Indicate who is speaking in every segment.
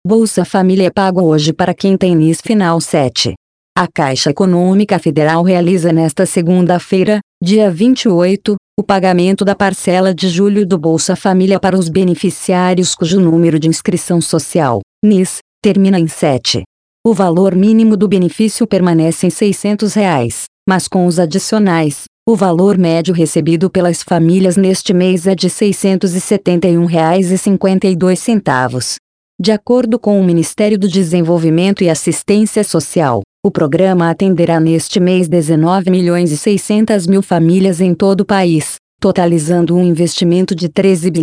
Speaker 1: Bolsa Família é pago hoje para quem tem NIS final 7. A Caixa Econômica Federal realiza nesta segunda-feira, dia 28, o pagamento da parcela de julho do Bolsa Família para os beneficiários cujo número de inscrição social, NIS, termina em 7. O valor mínimo do benefício permanece em R$ 600, mas com os adicionais, o valor médio recebido pelas famílias neste mês é de R$ 671,52. De acordo com o Ministério do Desenvolvimento e Assistência Social, o programa atenderá neste mês 19.600.000 famílias em todo o país, totalizando um investimento de R$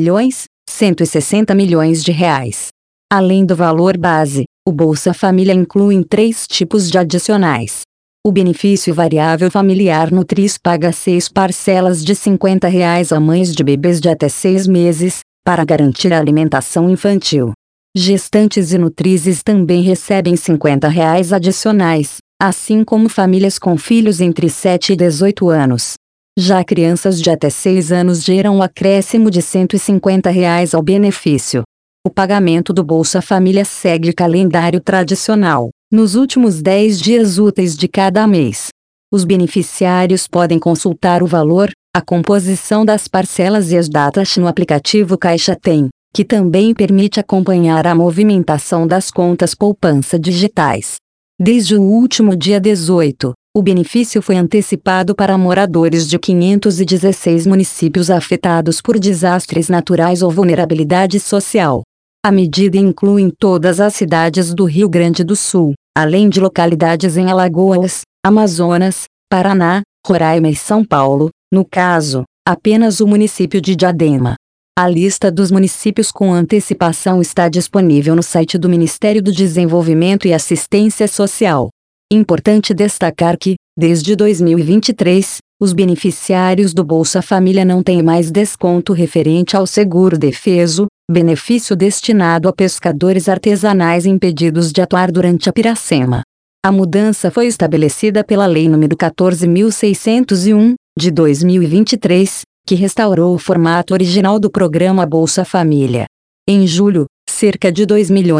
Speaker 1: 13.160 bilhões. Além do valor base, o Bolsa Família inclui 3 tipos de adicionais. O benefício variável familiar Nutris paga 6 parcelas de R$ 50 a mães de bebês de até 6 meses, para garantir a alimentação infantil. Gestantes e nutrizes também recebem R$ 50 adicionais, assim como famílias com filhos entre 7 e 18 anos. Já crianças de até 6 anos geram um acréscimo de R$ 150 ao benefício. O pagamento do Bolsa Família segue calendário tradicional, nos últimos 10 dias úteis de cada mês. Os beneficiários podem consultar o valor, a composição das parcelas e as datas no aplicativo Caixa Tem, que também permite acompanhar a movimentação das contas poupança digitais. Desde o último dia 18, o benefício foi antecipado para moradores de 516 municípios afetados por desastres naturais ou vulnerabilidade social. A medida inclui todas as cidades do Rio Grande do Sul, além de localidades em Alagoas, Amazonas, Paraná, Roraima e São Paulo, no caso, apenas o município de Diadema. A lista dos municípios com antecipação está disponível no site do Ministério do Desenvolvimento e Assistência Social. Importante destacar que, desde 2023, os beneficiários do Bolsa Família não têm mais desconto referente ao seguro-defeso, benefício destinado a pescadores artesanais impedidos de atuar durante a Piracema. A mudança foi estabelecida pela Lei nº 14.601, de 2023, que restaurou o formato original do programa Bolsa Família. Em julho, cerca de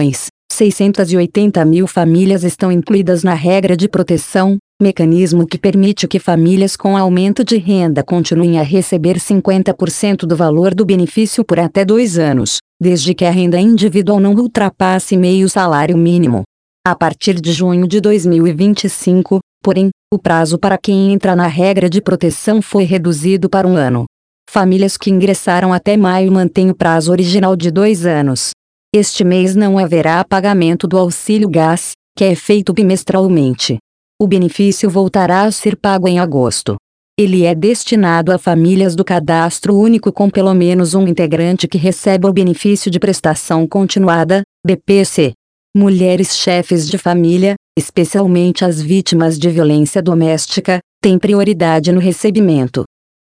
Speaker 1: 2.680.000 famílias estão incluídas na regra de proteção, mecanismo que permite que famílias com aumento de renda continuem a receber 50% do valor do benefício por até 2 anos, desde que a renda individual não ultrapasse meio salário mínimo. A partir de junho de 2025, porém, o prazo para quem entra na regra de proteção foi reduzido para 1 ano. Famílias que ingressaram até maio mantêm o prazo original de 2 anos. Este mês não haverá pagamento do auxílio gás, que é feito bimestralmente. O benefício voltará a ser pago em agosto. Ele é destinado a famílias do Cadastro Único com pelo menos um integrante que receba o benefício de prestação continuada, BPC. Mulheres chefes de família, especialmente as vítimas de violência doméstica, têm prioridade no recebimento.